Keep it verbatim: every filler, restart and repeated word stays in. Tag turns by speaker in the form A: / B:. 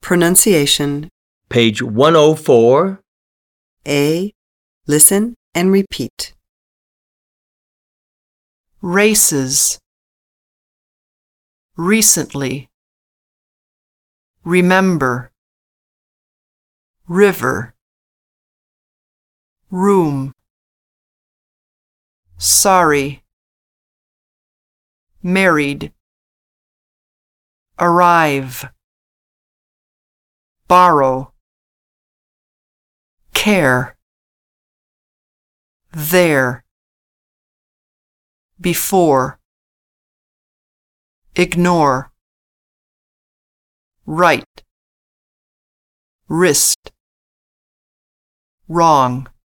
A: Pronunciation.
B: Page one oh four.
A: A. Listen and repeat.
C: Races. Recently. Remember. River. Room. Sorry. Married. Arrive. Borrow. Care. There. Before. Ignore. Right. Wrist. Wrong.